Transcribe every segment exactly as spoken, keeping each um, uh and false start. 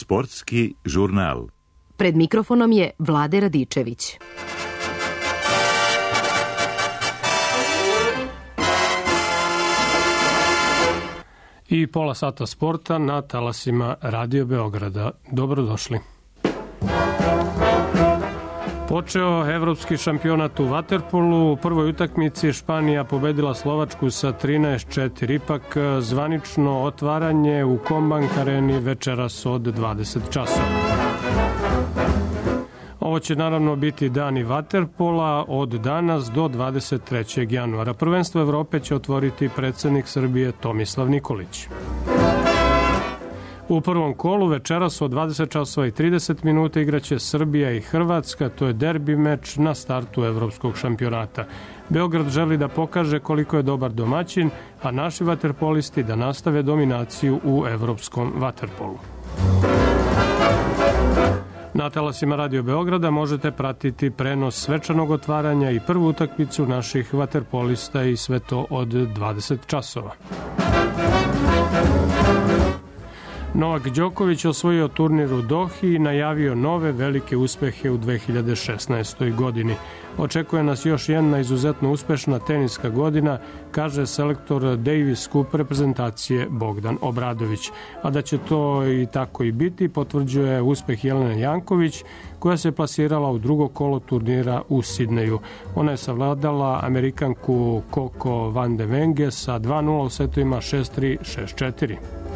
Sportski žurnal. Pred mikrofonom je Vlade Radičević. I pola sata sporta na talasima Radio Beograda. Dobrodošli. Počeo evropski šampionat u vaterpolu. U prvoj utakmici Španija pobedila Slovačku sa trinaest četiri. Ipak zvanično otvaranje u Kombank areni večeras od dvadeset časova. Ovo će naravno biti dani vaterpola od danas do dvadeset trećeg januara. Prvenstvo Evrope će otvoriti predsednik Srbije Tomislav Nikolić. U prvom kolu večeras od dvadeset časova i trideset minuta igraće Srbija i Hrvatska. To je derbi meč na startu evropskog šampionata. Beograd želi da pokaže koliko je dobar domaćin, a naši vaterpolisti da nastave dominaciju u evropskom vaterpolu. Na talasima Radio Beograda možete pratiti prenos svečanog otvaranja i prvu utakmicu naših vaterpolista i sve to od dvadeset časova. Novak Đoković osvojio turnir u Dohi i najavio nove velike uspehe u dve hiljade šesnaestoj. godini. Očekuje nas još jedna izuzetno uspešna teniska godina, kaže selektor Davis Cup reprezentacije Bogdan Obradović. A da će to i tako i biti, potvrđuje uspeh Jelene Janković, koja se plasirala u drugo kolo turnira u Sidneju. Ona je savladala Amerikanku Coco van de Wenge sa dva nula u setovima šest tri, šest četiri.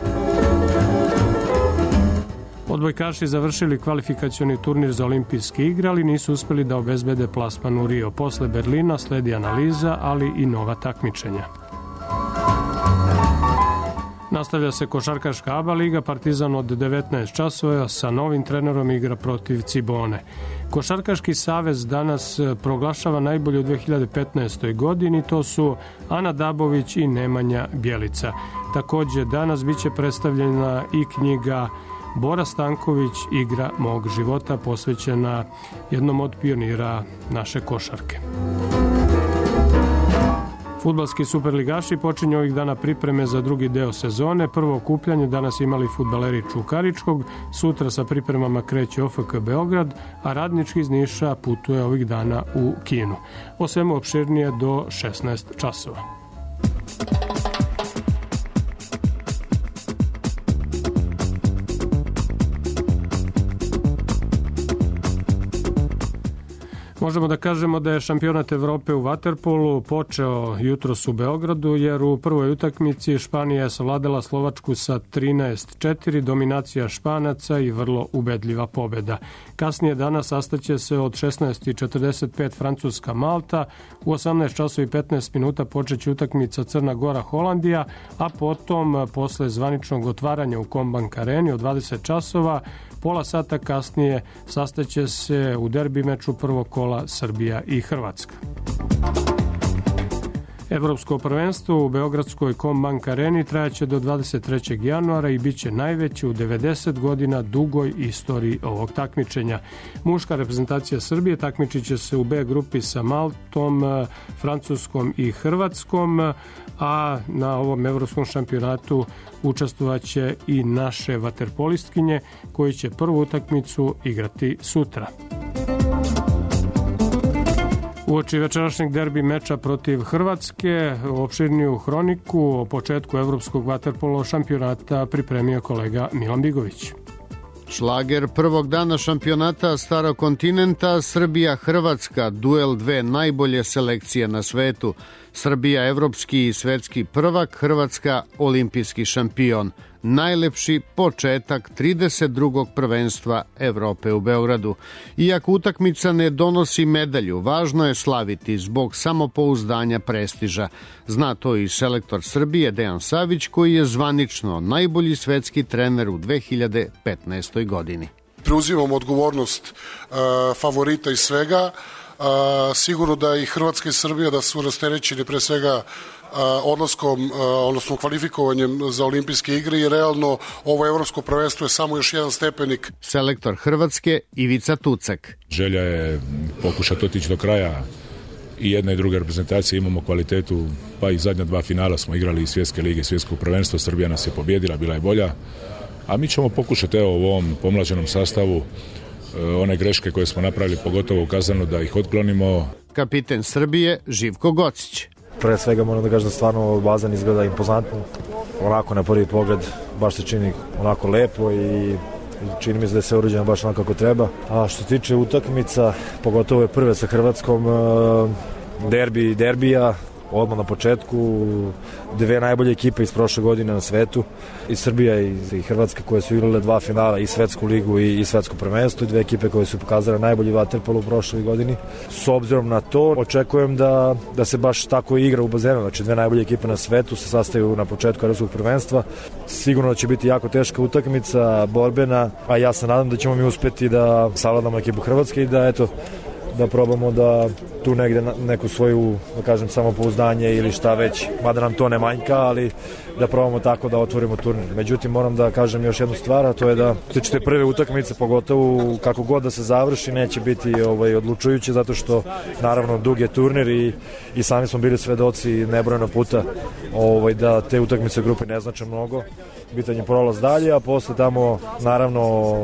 Odbojkaši završili kvalifikacioni turnir za olimpijske igre, ali nisu uspeli da obezbede plasman u Rio. Posle Berlina sledi analiza, ali i nova takmičenja. Nastavlja se košarkaška A B A liga. Partizan od devetnaest časova sa novim trenerom igra protiv Cibone. Košarkaški savez danas proglašava najbolje u dve hiljade petnaestoj. godini. To su Ana Dabović i Nemanja Bjelica. Takođe, danas biće predstavljena i knjiga Bora Stanković, igra mog života, posvećena jednom od pionira naše košarke. Fudbalski superligaši počinju ovih dana pripreme za drugi deo sezone. Prvo okupljanje danas imali fudbaleri Čukaričkog, sutra sa pripremama kreće O F K Beograd, a Radnički iz Niša putuje ovih dana u Kinu. O svemu opširnije do šesnaest časova. Možemo da kažemo da je šampionat Evrope u vaterpolu počeo jutros u Beogradu, jer u prvoj utakmici Španija je savladala Slovačku sa trinaest četiri, dominacija Španaca i vrlo ubedljiva pobeda. Kasnije danas sastaće se od šesnaest i četrdeset pet Francuska Malta, u osamnaest časova i petnaest minuta počeće utakmica Crna Gora Holandija, a potom posle zvaničnog otvaranja u Kombank areni od dvadeset časova pola sata kasnije sastaće se u derbi meču prvog kola Srbija i Hrvatska. Evropsko prvenstvo u beogradskoj Kombank areni trajaće do dvadeset trećeg januara i biće najveće u devedeset godina dugoj istoriji ovog takmičenja. Muška reprezentacija Srbije takmičit će se u B grupi sa Maltom, Francuskom i Hrvatskom, a na ovom evropskom šampionatu učestvovaće i naše vaterpolistkinje koji će prvu utakmicu igrati sutra. Uoči večerašnjeg derbi meča protiv Hrvatske, opširniju hroniku o početku evropskog vaterpolo šampionata pripremio kolega Milan Bigović. Šlager prvog dana šampionata Starog kontinenta, Srbija-Hrvatska, duel dve najbolje selekcije na svetu. Srbija evropski i svetski prvak, Hrvatska olimpijski šampion. Najlepši početak trideset drugog prvenstva Evrope u Beogradu. Iako utakmica ne donosi medalju, važno je slaviti zbog samopouzdanja prestiža. Zna to i selektor Srbije Dejan Savić, koji je zvanično najbolji svetski trener u dve hiljade petnaestoj. godini. Preuzimamo odgovornost uh, favorita i svega. Uh, sigurno da i Hrvatska i Srbija da su rasterećeni pre svega uh, odlaskom, uh, odnosno kvalifikovanjem za olimpijske igre i realno ovo evropsko prvenstvo je samo još jedan stepenik. Selektor Hrvatske Ivica Tucak. Želja je pokušati otići do kraja i jedna i druga reprezentacija, imamo kvalitetu, pa i zadnja dva finala smo igrali iz svjetske lige, svjetskog prvenstva, Srbija nas je pobjedila, bila je bolja. A mi ćemo pokušati evo, u ovom pomlađenom sastavu one greške koje smo napravili, pogotovo u Kazanu, da ih otklonimo. Kapiten Srbije Živko Gocić. Pre svega moram da kažem da stvarno bazen izgleda impozantno. Onako na prvi pogled baš se čini onako lepo i čini mi se da je sve urađeno baš onako kako treba. A što se tiče utakmica, pogotovo je prve sa Hrvatskom, derbi i derbija, odmah na početku, dve najbolje ekipe iz prošle godine na svetu, i Srbija i Hrvatska koje su igrale dva finala, i svetsku ligu i, i svetsko prvenstvo, i dve ekipe koje su pokazale najbolji vaterpolo u prošloj godini. S obzirom na to, očekujem da, da se baš tako igra u bazenu, znači dve najbolje ekipe na svetu se sastaju na početku evropskog prvenstva. Sigurno da će biti jako teška utakmica, borbena, a ja se nadam da ćemo mi uspeti da savladamo ekipu Hrvatske i da eto da probamo da tu negde neku svoju, da kažem, samopouzdanje ili šta već, mada nam to ne manjka, ali da probamo tako da otvorimo turnir. Međutim, moram da kažem još jednu stvar, a to je da tiče te prve utakmice, pogotovo kako god da se završi, neće biti ovaj, odlučujuće, zato što naravno dug je turnir i, i sami smo bili svedoci nebrojeno puta ovaj, da te utakmice u grupi ne znače mnogo. Bitan je prolaz dalje, a posle tamo naravno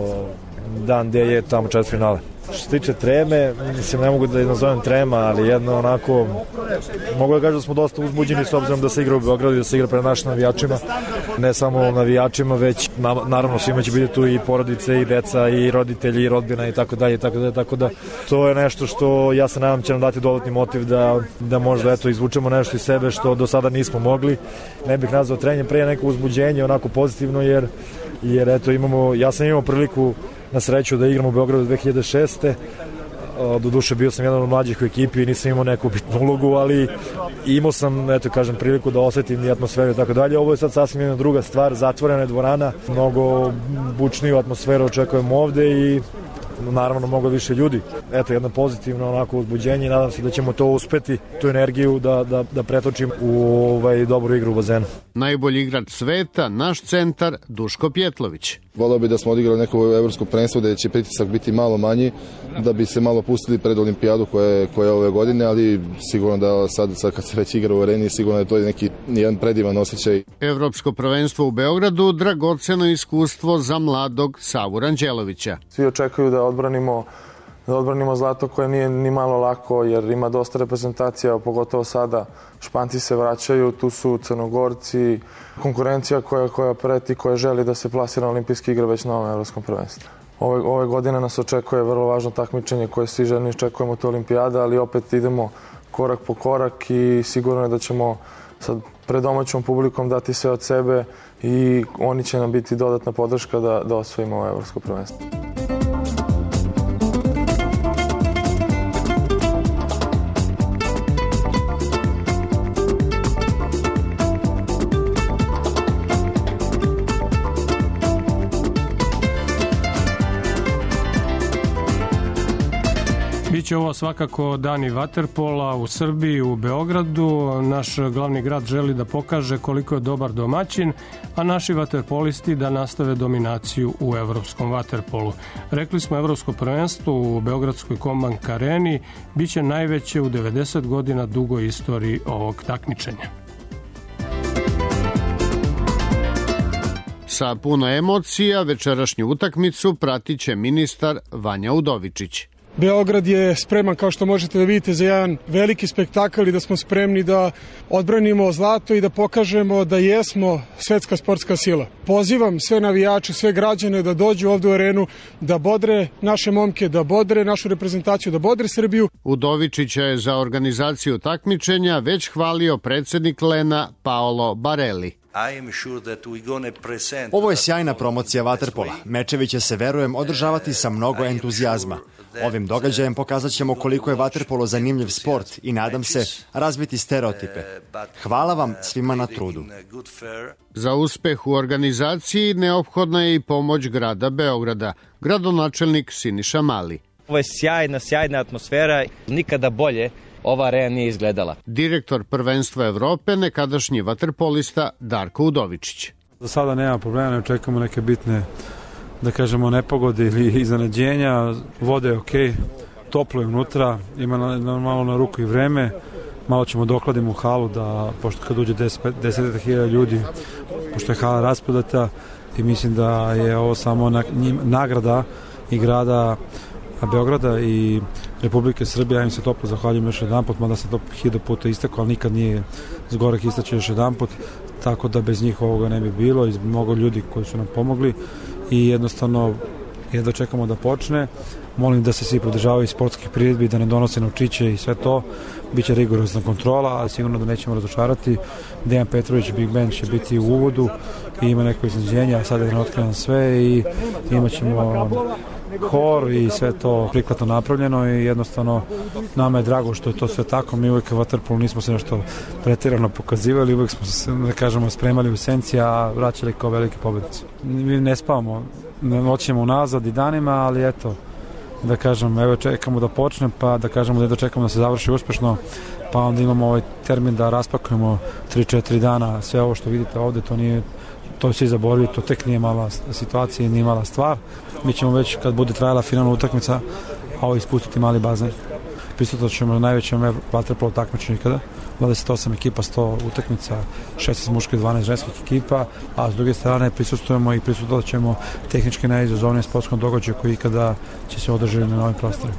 dan gde je tamo četvrtfinale. Što se tiče treme, mislim, ne mogu da je nazovem trema, ali jedno onako, mogu da kažem da smo dosta uzbuđeni s obzirom da se igra u Beogradu i da se igra pred našim navijačima. Ne samo navijačima, već na, naravno svima će biti tu i porodice, i deca, i roditelji, i rodbina, i tako dalje, i tako dalje, tako da to je nešto što ja se nadam će nam dati dodatni motiv da, da možda eto izvučemo nešto iz sebe što do sada nismo mogli. Ne bih nazvao trenje, pre neko uzbuđenje, onako pozitivno, jer, jer eto imamo, ja sam imao priliku na sreću da igram u Beogradu dve hiljade šeste. Doduše bio sam jedan od mlađih u ekipi i nisam imao neku bitnu ulogu, ali imao sam, eto kažem, priliku da osetim i atmosferu i tako dalje. Ovo je sad sasvim jedna druga stvar, zatvorena je dvorana, mnogo bučniju atmosferu očekujemo ovde i naravno mnogo više ljudi. Eto, jedno pozitivno onako uzbuđenje i nadam se da ćemo to uspeti, tu energiju da, da, da pretočim u ovaj dobru igru u bazenu. Najbolji igrač sveta, naš centar Duško Pjetlović. Voleo bi da smo odigrali neko evropsko prvenstvo gde će pritisak biti malo manji, da bi se malo pustili pred olimpijadu koja je, koja je ove godine, ali sigurno da sad, sad kad se već igra u areni, sigurno da je to neki jedan predivan osjećaj. Evropsko prvenstvo u Beogradu, dragoceno iskustvo za mladog Savu Ranđelovića. Svi očekuju da odbranimo da odbranimo zlato koje nije ni malo lako, jer ima dosta reprezentacija, pogotovo sada Španci se vraćaju, tu su Crnogorci, konkurencija koja, koja preti, koja želi da se plasira na olimpijske igre već na ovom evropskom prvenstvu. Ove, ove godine nas očekuje vrlo važno takmičenje koje svi željni iščekujemo, to olimpijada, ali opet idemo korak po korak i sigurno je da ćemo sad pred domaćom publikom dati sve od sebe i oni će nam biti dodatna podrška da, da osvojimo ovo evropsko prvenstvo. Biće ovo svakako dani vaterpola u Srbiji, u Beogradu. Naš glavni grad želi da pokaže koliko je dobar domaćin, a naši vaterpolisti da nastave dominaciju u evropskom vaterpolu. Rekli smo, evropsko prvenstvo u Beogradskoj Kombank areni biće najveće u devedeset godina dugoj istoriji ovog takmičenja. Sa puno emocija večerašnju utakmicu pratit će ministar Vanja Udovičić. Beograd je spreman, kao što možete da vidite, za jedan veliki spektakl i da smo spremni da odbranimo zlato i da pokažemo da jesmo svetska sportska sila. Pozivam sve navijače, sve građane da dođu ovde u arenu, da bodre naše momke, da bodre našu reprezentaciju, da bodre Srbiju. Udovičića je za organizaciju takmičenja već hvalio predsednik Lena Paolo Barelli. Ovo je sjajna promocija vaterpola. Mečevi će se, verujem, održavati sa mnogo entuzijazma. Ovim događajem pokazat ćemo koliko je vaterpolo zanimljiv sport i, nadam se, razbiti stereotipe. Hvala vam svima na trudu. Za uspeh u organizaciji neophodna je i pomoć grada Beograda. Gradonačelnik Siniša Mali. Ovo je sjajna, sjajna atmosfera. Nikada bolje ova arena nije izgledala. Direktor prvenstva Evrope, nekadašnji vaterpolista Darko Udovičić. Za sada nema problema, ne očekujemo neke bitne, da kažemo, nepogode ili iznenađenja. Voda je okej, toplo je unutra, ima normalno na ruku i vreme. Malo ćemo dokladimo u halu, da, pošto kad uđe deset hiljada ljudi, pošto je hala rasprodata, i mislim da je ovo samo na, njim, nagrada i grada Beograda i Republike Srbije. Ja im se toplo zahvaljujem još jedan put, mada se to hiljadu puta istekao, ali nikad nije zgorek istaći još jedan put, tako da bez njih ovoga ne bi bilo, i mnogo ljudi koji su nam pomogli i jednostavno jedva čekamo da počne. Molim da se svi pridržavaju sportskih priredbi, da ne donose novčiće i sve to. Biće rigorozna kontrola, ali sigurno da nećemo razočarati. Dejan Petrović, Big Ben, će biti u uvodu i ima neko iznenađenje, a sada je ne otkrivam sve i imat ćemo hor i sve to prikladno napravljeno i jednostavno nama je drago što je to sve tako. Mi uvijek u vaterpolu nismo se nešto pretjerano pokazivali, uvijek smo se, da kažemo, spremali u senci, a vraćali kao velike pobednici. Mi ne spavamo, noćemo unazad i danima, ali eto, da kažem, evo čekamo da počne, pa da kažemo da jedno čekamo da se završi uspešno, pa onda imamo ovaj termin da raspakujemo tri četiri dana sve ovo što vidite ovde, to nije, to svi zaboravili, to tek nije mala situacija i nije mala stvar. Mi ćemo već kad bude trajala finalna utakmica, a ovo ispustiti mali bazen. Prisutat ćemo na najvećem vaterpolo takmičenju ikada, dvadeset osam ekipa, sto utakmica, šesnaest muških, dvanaest ženskih ekipa, a s druge strane prisustujemo i prisutovat ćemo tehnički najizazovnijem sportskom događaju koji ikada će se održati na novim prostorima.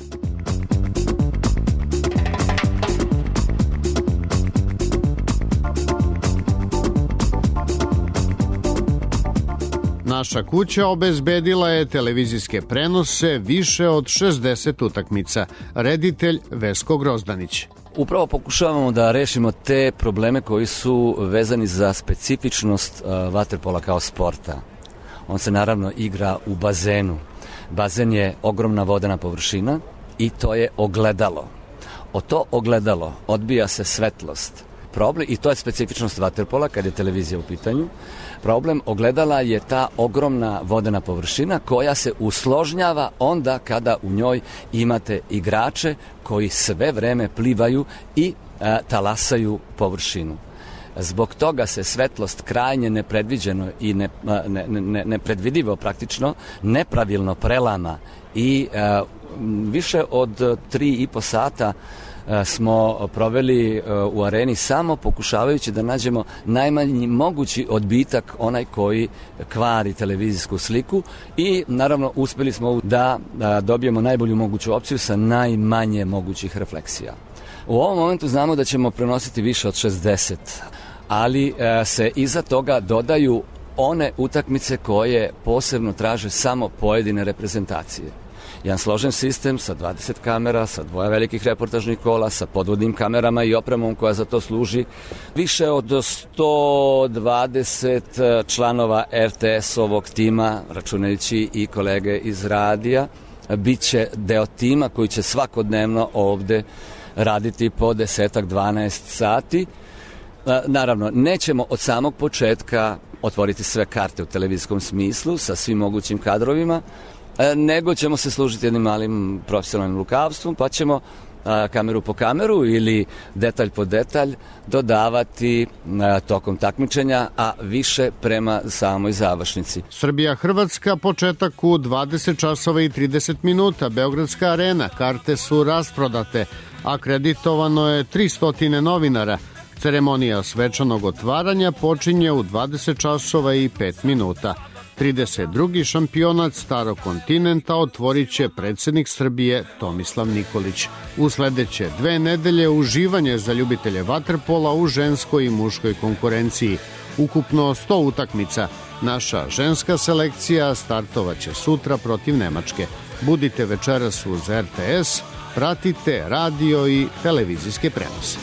Naša kuća obezbedila je televizijske prenose više od šezdeset utakmica. Reditelj Vesko Grozdanić. Upravo pokušavamo da rešimo te probleme koji su vezani za specifičnost uh, vaterpola kao sporta. On se naravno igra u bazenu. Bazen je ogromna vodena površina i to je ogledalo. O to ogledalo odbija se svetlost. Problem, i to je specifičnost vaterpola kad je televizija u pitanju. Problem ogledala je ta ogromna vodena površina koja se usložnjava onda kada u njoj imate igrače koji sve vreme plivaju i e, talasaju površinu. Zbog toga se svetlost krajnje nepredviđeno i ne, ne, ne, nepredvidivo praktično nepravilno prelama i e, više od tri i po sata smo proveli u areni samo pokušavajući da nađemo najmanji mogući odbitak, onaj koji kvari televizijsku sliku, i naravno uspeli smo da dobijemo najbolju moguću opciju sa najmanje mogućih refleksija. U ovom momentu znamo da ćemo prenositi više od šezdeset, ali se iza toga dodaju one utakmice koje posebno traže samo pojedine reprezentacije. Jedan složen sistem sa dvadeset kamera, sa dvoja velikih reportažnih kola, sa podvodnim kamerama i opremom koja za to služi. Više od sto dvadeset članova er te es-ovog tima, računajući i kolege iz radija, bit će deo tima koji će svakodnevno ovde raditi po desetak, dvanaest sati. Naravno, nećemo od samog početka otvoriti sve karte u televizijskom smislu sa svim mogućim kadrovima, nego ćemo se služiti jednim malim profesionalnim lukavstvom, pa ćemo a, kameru po kameru ili detalj po detalj dodavati a, tokom takmičenja, a više prema samoj završnici. Srbija-Hrvatska, početak u dvadeset časova i trideset minuta, Beogradska arena, karte su rasprodate, akreditovano je tristo novinara. Ceremonija svečanog otvaranja počinje u dvadeset časova i pet minuta. trideset drugi šampionat Starog kontinenta otvorit će predsjednik Srbije Tomislav Nikolić. U sledeće dve nedelje uživanje za ljubitelje vaterpola u ženskoj i muškoj konkurenciji. Ukupno sto utakmica. Naša ženska selekcija startovaće sutra protiv Nemačke. Budite večeras uz er te es, pratite radio i televizijske prenose.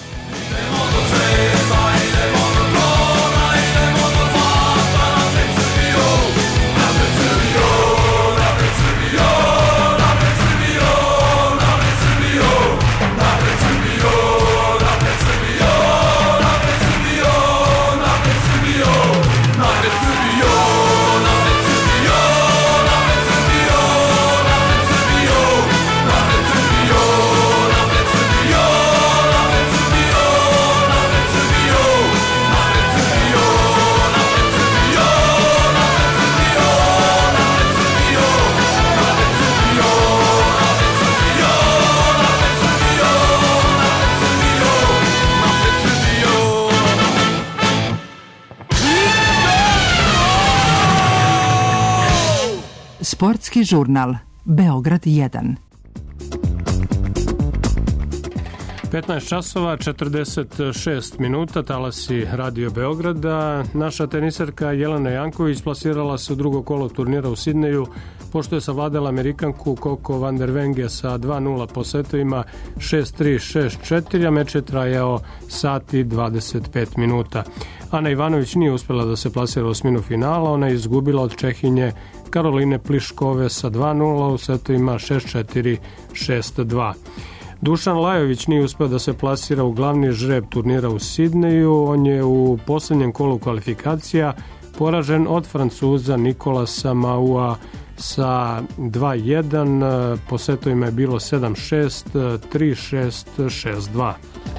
Sportski žurnal Beograd jedan. petnaest časova četrdeset šest minuta, talasi Radio Beograda. Naša teniserka Jelena Janković plasirala se u drugo kolo turnira u Sidneju, pošto je savladala Amerikanku Coco van der Wenge sa dva nula po setovima šest tri šest četiri, a meč je trajao sat i dvadeset pet minuta. Ana Ivanović nije uspela da se plasira u osminu finala, ona je izgubila od Čehinje Karoline Pliškove sa dva nula u setovima šest četiri šest dva. Dušan Lajović nije uspeo da se plasira u glavni žreb turnira u Sidneju. On je u poslednjem kolu kvalifikacija poražen od Francuza Nikolasa Maua sa dva jedan. Po setovima je bilo sedam šest, tri šest, šest dva.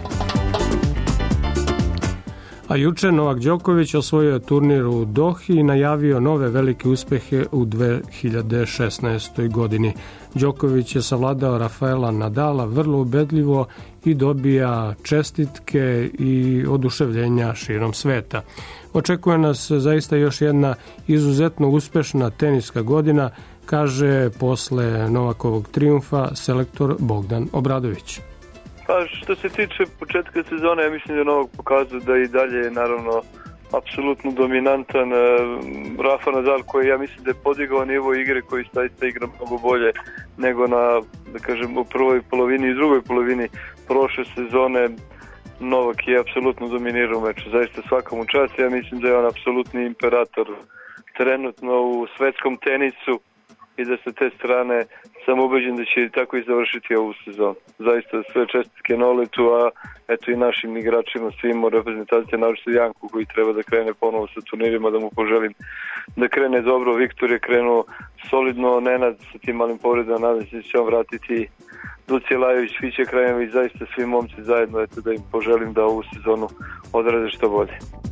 A juče Novak Đoković osvojio je turnir u Dohi i najavio nove velike uspehe u dve hiljade šesnaestoj godini. Đoković je savladao Rafaela Nadala vrlo ubedljivo i dobija čestitke i oduševljenja širom sveta. Očekuje nas zaista još jedna izuzetno uspešna teniska godina, kaže posle Novakovog trijumfa selektor Bogdan Obradović. Pa što se tiče početka sezone, ja mislim da je Novak pokazao da i dalje je naravno apsolutno dominantan. Rafa Nadal koji ja mislim da je podigao nivo igre, koji zaista igra mnogo bolje nego na, da kažem, u prvoj polovini i drugoj polovini prošle sezone. Novak je apsolutno dominirao meču, zaista svakom čast. Ja mislim da je on apsolutni imperator trenutno u svetskom tenisu i da sa te strane sam ubeđen da će tako i završiti ovu sezonu. Zaista sve čestitke Noletu, a eto i našim igračima, svim u reprezentaciji, naročito Janku koji treba da krene ponovo sa turnirima, da mu poželim da krene dobro. Viktor je krenuo solidno, Nenad sa tim malim povredama, nadam se da će on vratiti, Ducija Lajović, Fiće Krajević, zaista svi momci zajedno, eto da im poželim da ovu sezonu odrade što bolje.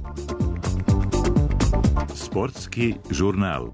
Sportski žurnal.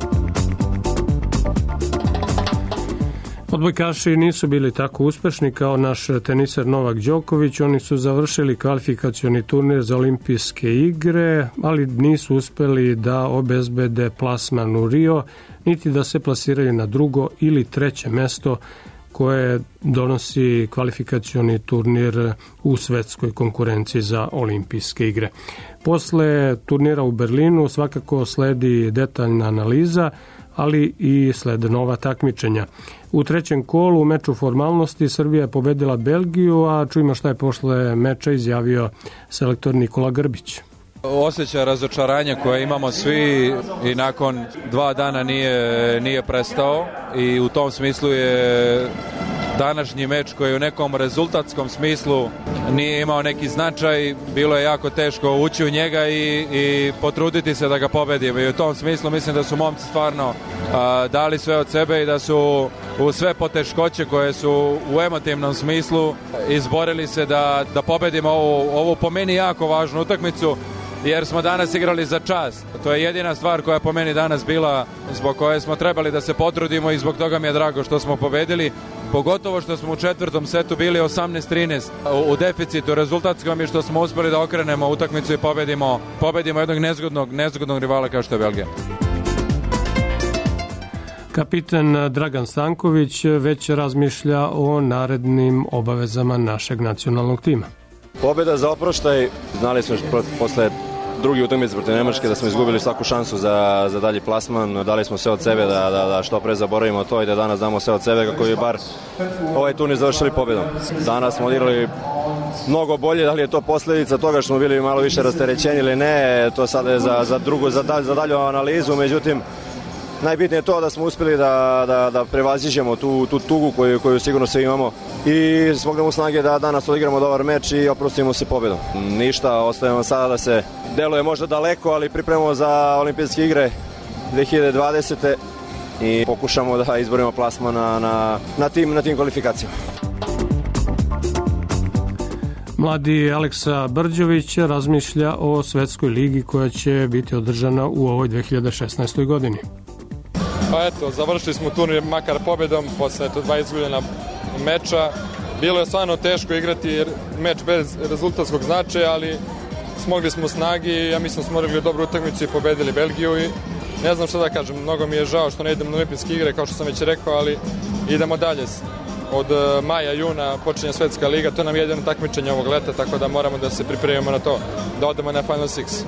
Odbojkaši nisu bili tako uspešni kao naš teniser Novak Đoković. Oni su završili kvalifikacioni turnir za olimpijske igre, ali nisu uspeli da obezbede plasman u Rio, niti da se plasiraju na drugo ili treće mesto koje donosi kvalifikacioni turnir u svetskoj konkurenciji za olimpijske igre. Posle turnira u Berlinu svakako sledi detaljna analiza, ali i slede nova takmičenja. U trećem kolu u meču formalnosti Srbija je pobedila Belgiju, a čujmo šta je posle meča izjavio selektor Nikola Grbić. Osjećaj razočaranja koje imamo svi i nakon dva dana nije, nije prestao i u tom smislu je današnji meč koji u nekom rezultatskom smislu nije imao neki značaj, bilo je jako teško ući u njega i, i potruditi se da ga pobedimo i u tom smislu mislim da su momci stvarno a, dali sve od sebe i da su u sve poteškoće koje su u emotivnom smislu izborili se da, da pobedimo ovu, ovu po meni jako važnu utakmicu, jer smo danas igrali za čast. To je jedina stvar koja je po meni danas bila zbog koje smo trebali da se potrudimo i zbog toga mi je drago što smo pobedili. Pogotovo što smo u četvrtom setu bili osamnaest trinaest u deficitu rezultatskom i što smo uspeli da okrenemo utakmicu i pobedimo, pobedimo jednog nezgodnog, nezgodnog rivala kao što je Belgija. Kapitan Dragan Stanković već razmišlja o narednim obavezama našeg nacionalnog tima. Pobjeda za oproštaj, znali smo posle drugi utakmice protiv Nemačke da smo izgubili svaku šansu za, za dalji plasman, dali smo sve od sebe da, da, da što pre zaboravimo to i da danas damo sve od sebe kako bi bar ovaj turnir završili pobjedom. Danas smo odigrali mnogo bolje, da li je to posljedica toga što smo bili malo više rasterećeni ili ne, to sad je za, za, drugu, za, dalj, za dalju analizu, međutim najbitnije je to da smo uspjeli da, da, da prevaziđemo tu, tu tugu koju, koju sigurno svi imamo i smognemo snage da danas odigramo dobar meč i oprostimo se pobjedom. Ništa, ostavimo sada da se deluje možda daleko, ali pripremamo za olimpijske igre dve hiljade dvadesete i pokušamo da izborimo plasman na, na, na, tim, na tim kvalifikacijama. Mladi Aleksa Brđović razmišlja o svetskoj ligi koja će biti održana u ovoj dve hiljade šesnaestoj godini. Pa eto, završili smo turnir makar pobjedom posle eto dvadeset godina meča. Bilo je stvarno teško igrati meč bez rezultatskog značaja, ali smogli smo snagi, ja mislim smo odigrali dobru utakmicu i pobedili Belgiju i ne znam šta da kažem, mnogo mi je žao što ne idem na olimpijske igre, kao što sam već rekao, ali idemo dalje. Od maja, juna počinje svetska liga, to nam je jedino takmičenje ovog leta, tako da moramo da se pripremimo na to, da odemo na Final Six.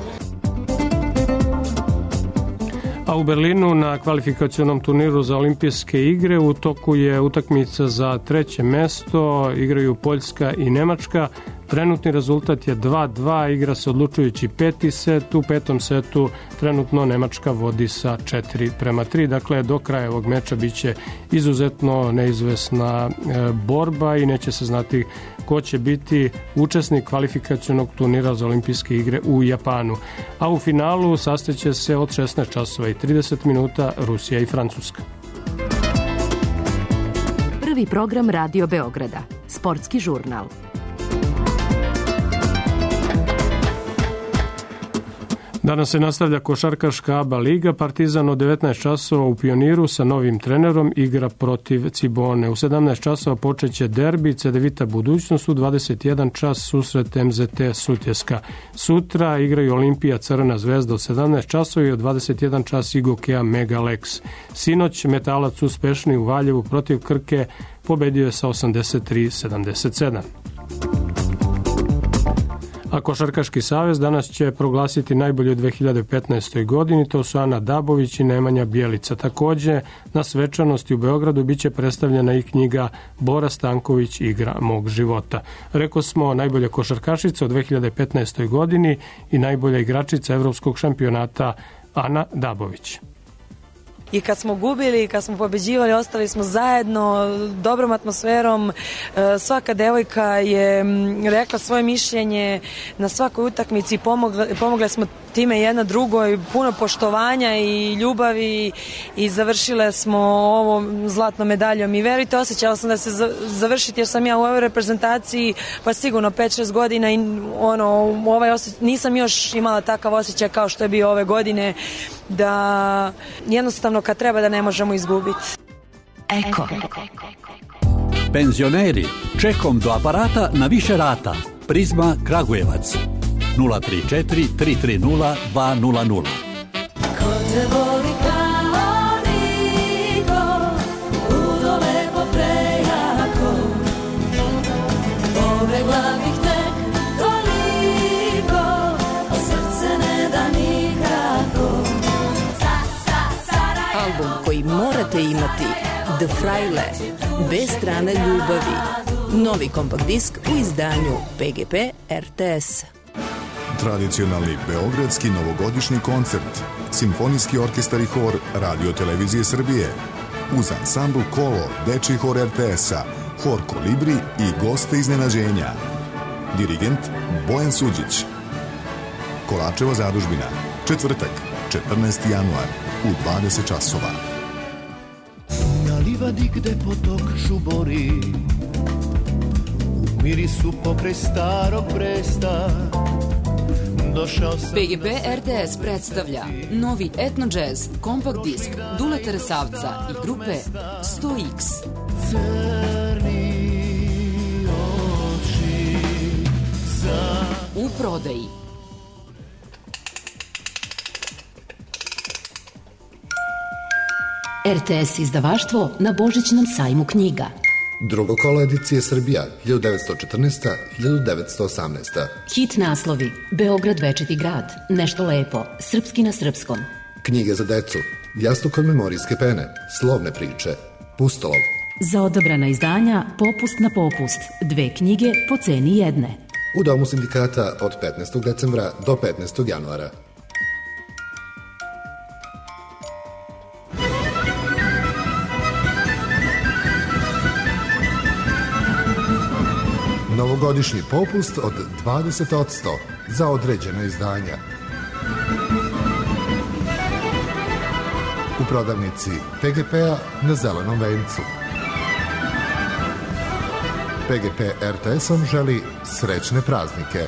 A u Berlinu na kvalifikacionom turniru za olimpijske igre u toku je utakmica za treće mesto, igraju Poljska i Nemačka. Trenutni rezultat je dva dva, igra se odlučujući peti set, u petom setu trenutno Nemačka vodi sa četiri prema tri, dakle do kraja ovog meča biće izuzetno neizvesna e, borba i neće se znati ko će biti učesnik kvalifikacionog turnira za olimpijske igre u Japanu. A u finalu sastaće se od šesnaest časova i trideset minuta Rusija i Francuska. Prvi program Radio Beograda, sportski žurnal. Danas se nastavlja košarkaška A B A liga. Partizan od devetnaest časova u Pioniru sa novim trenerom igra protiv Cibone. U sedamnaest časova počeće derbi Cedevita Budućnost, u dvadeset jedan čas susret M Z T Sutjeska. Sutra igraju Olimpija Crvena zvezda od sedamnaest časova i od dvadeset jedan čas Igokea Mega Lex. Sinoć Metalac uspešni u Valjevu protiv Krke pobedio je sa osamdeset tri sedamdeset sedam. A Košarkaški savez danas će proglasiti najbolje u dve hiljade petnaestoj godini, to su Ana Dabović i Nemanja Bjelica. Takođe, na svečanosti u Beogradu biće predstavljena i knjiga Bora Stanković Igra mog života. Rekao smo najbolja košarkašica u dve hiljade petnaestoj godini i najbolja igračica evropskog šampionata Ana Dabović. I kad smo gubili i kad smo pobeđivali, ostali smo zajedno, dobrom atmosferom. Svaka devojka je rekla svoje mišljenje na svakoj utakmici, pomogle, pomogle smo time jedna drugoj, puno poštovanja i ljubavi i završile smo ovo zlatnom medaljom. I verujte, osjećala sam da se završiti jer sam ja u ovoj reprezentaciji pa sigurno pet šest godina i ono, ovaj osjećaj, nisam još imala takav osjećaj kao što je bio ove godine, da jednostavno kad treba da ne možemo izgubiti. Eko. Penzioneri, čekom do aparata na više rata. Prizma Kragujevac. nula tri četiri tri tri nula dva nula nula. Ko te voli kao niko, ludo lepo prejako, pobegla bih tek toliko, a srce ne da nikako. Album koji morate imati, The Fraile, bez strane ljubavi. Novi kompakt disk u izdanju P G P R T S. Tradicionalni beogradski novogodišnji koncert, Simfonijski orkestar i hor Radio Televizije Srbije, uz ansambl Kolo, Dečiji hor R T S-a, hor Kolibri i goste iznenađenja. Dirigent Bojan Suđić. Kolačeva zadužbina, četvrtak, četrnaesti januar, u dvadeset časova. Na livadi gde potok žubori, u mirisu pokraj starog Bresta, P G P R T S predstavlja novi etno džez kompakt disk Duleta Resavca i grupe sto iks. U prodaji. R T S izdavaštvo na Božićnom sajmu knjiga. Drugo kolo edicije Srbija, hiljadu devetsto četrnaesta do hiljadu devetsto osamnaesta. Hit naslovi: Beograd večiti grad, Nešto lepo, Srpski na srpskom. Knjige za decu, Jastuk od memorijske pene, Slovne priče, Pustolov. Za odabrana izdanja popust na popust, dve knjige po ceni jedne. U Domu sindikata od petnaestog decembra do petnaestog januara. Novogodišnji popust od dvadeset posto za određena izdanja. U prodavnici P G P-a na Zelenom vencu. P G P R T S-om želi srećne praznike.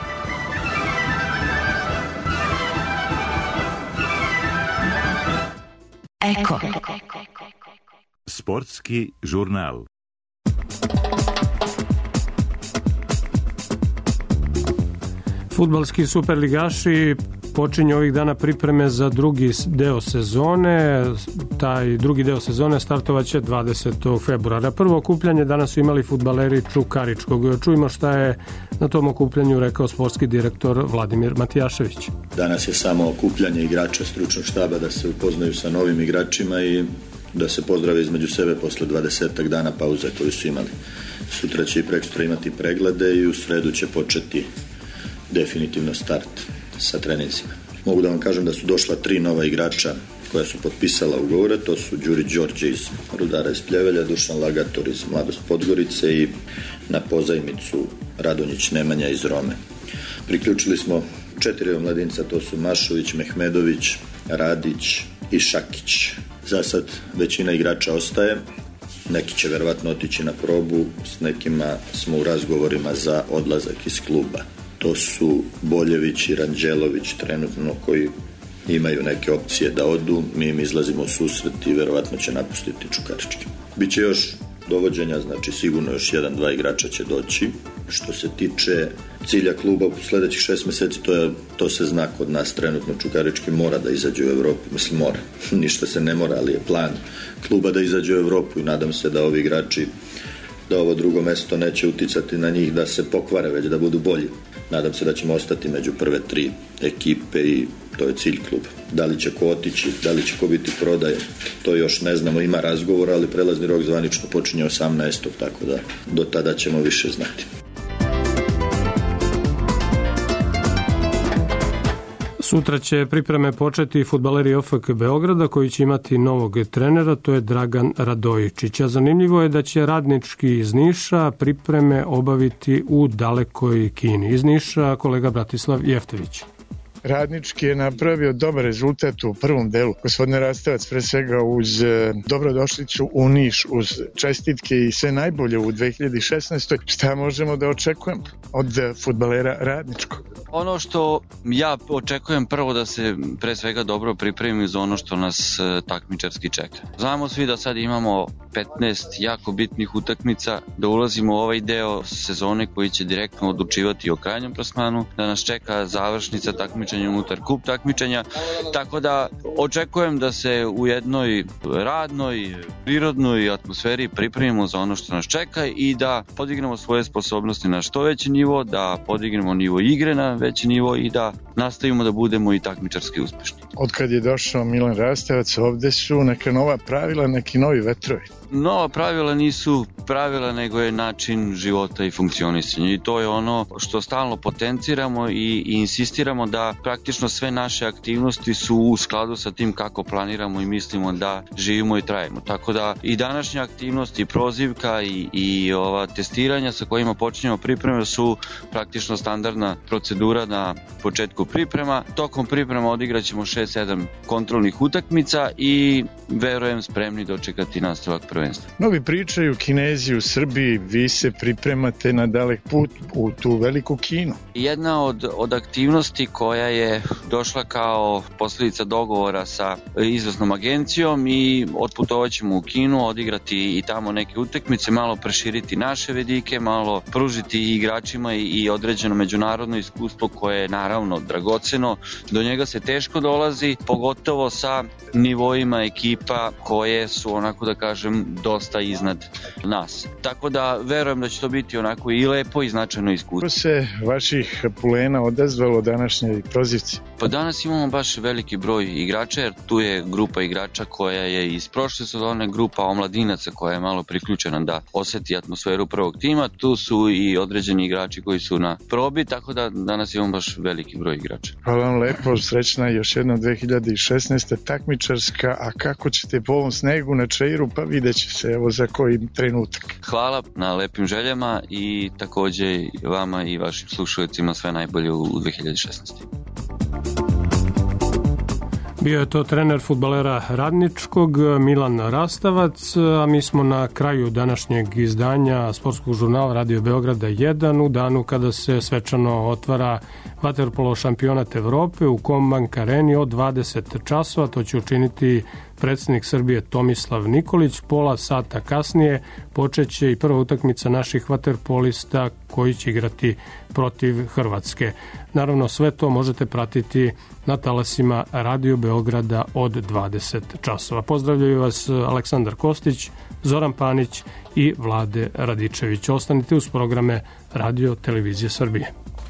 Eko. Sportski žurnal. Fudbalski superligaši počinju ovih dana pripreme za drugi deo sezone. Taj drugi deo sezone startovaće dvadesetog februara. Prvo okupljanje danas su imali fudbaleri Čukaričkog. Čujmo šta je na tom okupljanju rekao sportski direktor Vladimir Matijašević. Danas je samo okupljanje igrača stručnog štaba da se upoznaju sa novim igračima i da se pozdrave između sebe posle dvadesetak dana pauze koju su imali. Sutra će i prekstra imati preglede i u sredu će početi definitivno start sa treninzima. Mogu da vam kažem da su došla tri nova igrača koja su potpisala ugovore, to su Đuri Đorđe iz Rudara iz Pljevelja, Dušan Lagator iz Mladost Podgorice i na pozajmicu Radonjić Nemanja iz Rome. Priključili smo četiri omladinca, to su Mašović, Mehmedović, Radić i Šakić. Za sad većina igrača ostaje, neki će verovatno otići na probu, s nekima smo u razgovorima za odlazak iz kluba. To su Boljević i Ranđelović trenutno koji imaju neke opcije da odu, mi im izlazimo u susret i verovatno će napustiti Čukarički. Biće još dovođenja, znači sigurno još jedan, dva igrača će doći. Što se tiče cilja kluba u sledećih šest meseci, to, je, to se zna kod nas trenutno. Čukarički mora da izađe u Evropu, mislim mora, ništa se ne mora, ali je plan kluba da izađe u Evropu i nadam se da ovi igrači, da ovo drugo mesto neće uticati na njih da se pokvare, već da budu bolji. Nadam se da ćemo ostati među prve tri ekipe i to je cilj kluba. Da li će ko otići, da li će ko biti prodaje, to još ne znamo, ima razgovor, ali prelazni rok zvanično počinje osamnaestog tako da do tada ćemo više znati. Sutra će pripreme početi fudbaleri O F K Beograda koji će imati novog trenera, to je Dragan Radojičić. A zanimljivo je da će Radnički iz Niša pripreme obaviti u dalekoj Kini. Iz Niša kolega Bratislav Jeftović. Radnički je napravio dobar rezultat u prvom delu. Gospodine Rastavac, pre svega uz dobrodošlicu u Niš, uz čestitke i sve najbolje u dve hiljade šesnaestoj. Šta možemo da očekujemo od fudbalera Radničkog? Ono što ja očekujem prvo da se pre svega dobro pripremi za ono što nas takmičarski čeka. Znamo svi da sad imamo petnaest jako bitnih utakmica, da ulazimo u ovaj deo sezone koji će direktno odlučivati o krajnjem plasmanu, da nas čeka završnica takmičenja unutar kup takmičenja, tako da očekujem da se u jednoj radnoj, prirodnoj atmosferi pripremimo za ono što nas čeka i da podignemo svoje sposobnosti na što veći nivo, da podignemo nivo igre na veći nivo i da nastavimo da budemo i takmičarski uspešni. Od kad je došao Milan Rastavac, ovde su neka nova pravila, neki novi vetrovi. Nova pravila nisu pravila, nego je način života i funkcionisanja i to je ono što stalno potenciramo i, i insistiramo da praktično sve naše aktivnosti su u skladu sa tim kako planiramo i mislimo da živimo i trajimo. Tako da i današnja aktivnost i prozivka i, i ova testiranja sa kojima počinjemo pripreme su praktično standardna procedura na početku priprema. Tokom priprema odigraćemo šest sedam kontrolnih utakmica i verujem spremni dočekati nastavak prvenstva. Novi pričaju Kinezi u Srbiji, vi se pripremate na dalek put u tu veliku Kinu. Jedna od, od aktivnosti koja je došla kao posljedica dogovora sa izvesnom agencijom i otputovat ćemo u Kinu, odigrati i tamo neke utakmice, malo proširiti naše vedike, malo pružiti igračima i, i određeno međunarodno iskustvo koje je naravno dragoceno. Do njega se teško dolazi, pogotovo sa nivoima ekipa koje su, onako da kažem, dosta iznad nas. Tako da verujem da će to biti onako i lepo i značajno iskustvo. Kako se vaših pulena odazvalo današnjoj prozivci? Pa danas imamo baš veliki broj igrača, jer tu je grupa igrača koja je iz prošle sezone, grupa omladinaca koja je malo priključena da oseti atmosferu prvog tima. Tu su i određeni igrači koji su na probi, tako da danas imamo baš veliki broj igrača. Hvala vam lepo, srećna još jedna dve hiljade šesnaesta takmičarska, a kako ćete po ovom snegu na Čeiru, pa vidjet će se evo za koji trenutak. Hvala na lepim željama i takođe vama i vašim slušaocima sve najbolje u dve hiljade šesnaestoj. Bio je to trener fudbalera Radničkog Milan Rastavac, a mi smo na kraju današnjeg izdanja sportskog žurnala Radio Beograda jedan u danu kada se svečano otvara vaterpolo šampionat Evrope u Kombank areni od dvadeset časova. To će učiniti predsjednik Srbije Tomislav Nikolić. Pola sata kasnije počeće i prva utakmica naših vaterpolista koji će igrati protiv Hrvatske. Naravno, sve to možete pratiti na talasima Radio Beograda od dvadeset časova. Pozdravljaju vas Aleksandar Kostić, Zoran Panić i Vlade Radičević. Ostanite uz programe Radio Televizije Srbije.